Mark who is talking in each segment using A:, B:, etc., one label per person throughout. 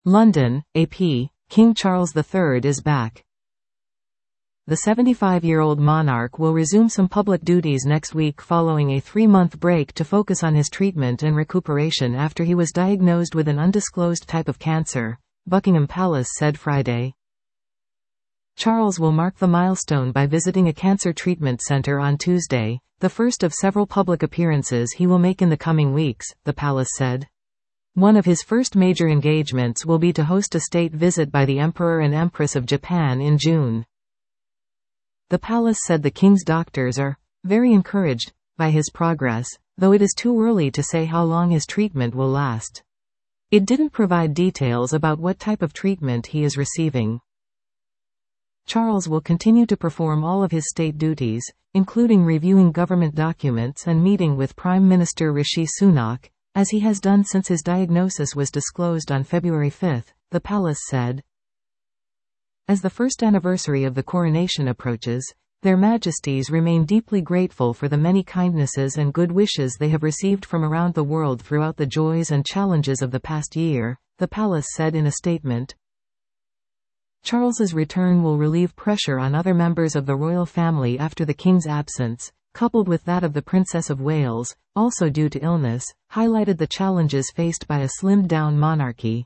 A: London, AP, King Charles III is back. The 75-year-old monarch will resume some public duties next week following a 3-month break to focus on his treatment and recuperation after he was diagnosed with an undisclosed type of cancer, Buckingham Palace said Friday. Charles will mark the milestone by visiting a cancer treatment center on Tuesday, the first of several public appearances he will make in the coming weeks, the palace said. One of his first major engagements will be to host a state visit by the Emperor and Empress of Japan in June. The palace said the king's doctors are very encouraged by his progress, though it is too early to say how long his treatment will last. It didn't provide details about what type of treatment he is receiving. Charles will continue to perform all of his state duties, including reviewing government documents and meeting with Prime Minister Rishi Sunak, as he has done since his diagnosis was disclosed on February 5, the palace said. As the first anniversary of the coronation approaches, Their Majesties remain deeply grateful for the many kindnesses and good wishes they have received from around the world throughout the joys and challenges of the past year, the palace said in a statement. Charles's return will relieve pressure on other members of the royal family after the king's absence, coupled with that of the Princess of Wales, also due to illness, highlighted the challenges faced by a slimmed-down monarchy.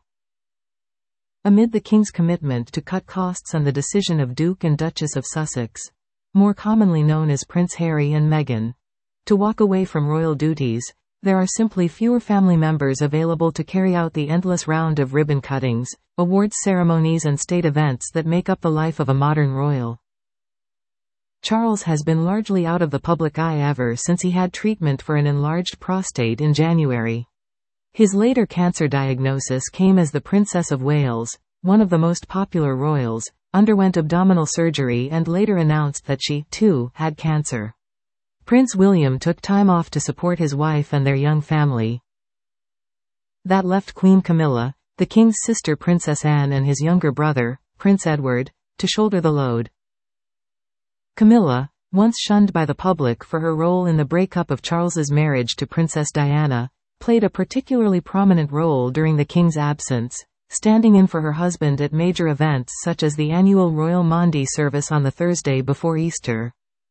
A: Amid the king's commitment to cut costs and the decision of Duke and Duchess of Sussex, more commonly known as Prince Harry and Meghan, to walk away from royal duties, there are simply fewer family members available to carry out the endless round of ribbon cuttings, awards ceremonies and state events that make up the life of a modern royal. Charles has been largely out of the public eye ever since he had treatment for an enlarged prostate in January. His later cancer diagnosis came as the Princess of Wales, one of the most popular royals, underwent abdominal surgery and later announced that she, too, had cancer. Prince William took time off to support his wife and their young family. That left Queen Camilla, the king's sister Princess Anne and his younger brother, Prince Edward, to shoulder the load. Camilla, once shunned by the public for her role in the breakup of Charles's marriage to Princess Diana, played a particularly prominent role during the king's absence, standing in for her husband at major events such as the annual Royal Maundy service on the Thursday before Easter.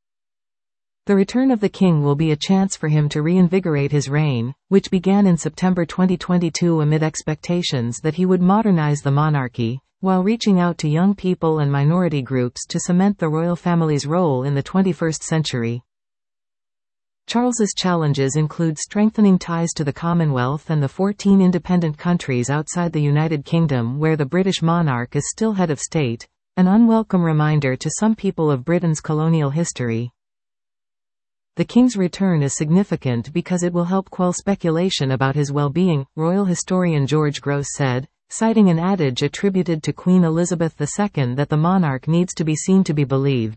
A: The return of the king will be a chance for him to reinvigorate his reign, which began in September 2022 amid expectations that he would modernize the monarchy, while reaching out to young people and minority groups to cement the royal family's role in the 21st century. Charles's challenges include strengthening ties to the Commonwealth and the 14 independent countries outside the United Kingdom where the British monarch is still head of state, an unwelcome reminder to some people of Britain's colonial history. The king's return is significant because it will help quell speculation about his well-being, royal historian George Gross said, citing an adage attributed to Queen Elizabeth II that the monarch needs to be seen to be believed.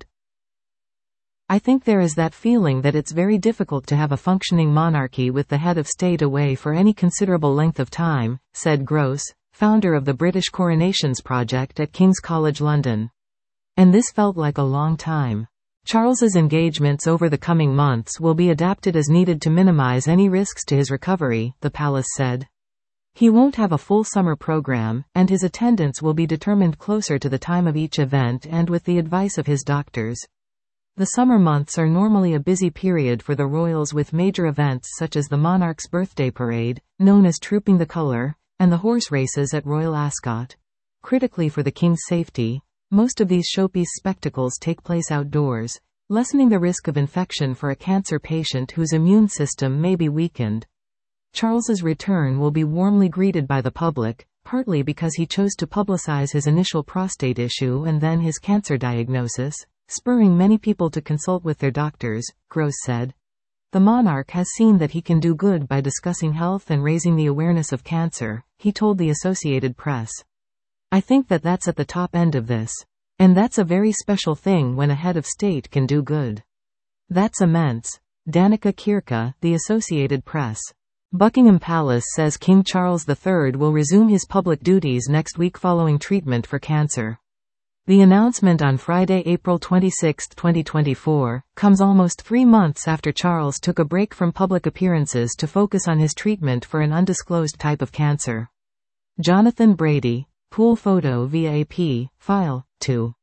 A: I think there is that feeling that it's very difficult to have a functioning monarchy with the head of state away for any considerable length of time, said Gross, founder of the British Coronations Project at King's College London. And this felt like a long time. Charles's engagements over the coming months will be adapted as needed to minimize any risks to his recovery, the palace said. He won't have a full summer program, and his attendance will be determined closer to the time of each event and with the advice of his doctors. The summer months are normally a busy period for the royals with major events such as the monarch's birthday parade, known as Trooping the Colour, and the horse races at Royal Ascot. Critically for the king's safety, most of these showpiece spectacles take place outdoors, lessening the risk of infection for a cancer patient whose immune system may be weakened. Charles's return will be warmly greeted by the public, partly because he chose to publicize his initial prostate issue and then his cancer diagnosis, spurring many people to consult with their doctors, Gross said. The monarch has seen that he can do good by discussing health and raising the awareness of cancer, he told the Associated Press. I think that that's at the top end of this. And that's a very special thing when a head of state can do good. That's immense. Danica Kirka, The Associated Press. Buckingham Palace says King Charles III will resume his public duties next week following treatment for cancer. The announcement on Friday, April 26, 2024, comes almost 3 months after Charles took a break from public appearances to focus on his treatment for an undisclosed type of cancer. Jonathan Brady, Pool Photo VAP, File, 2.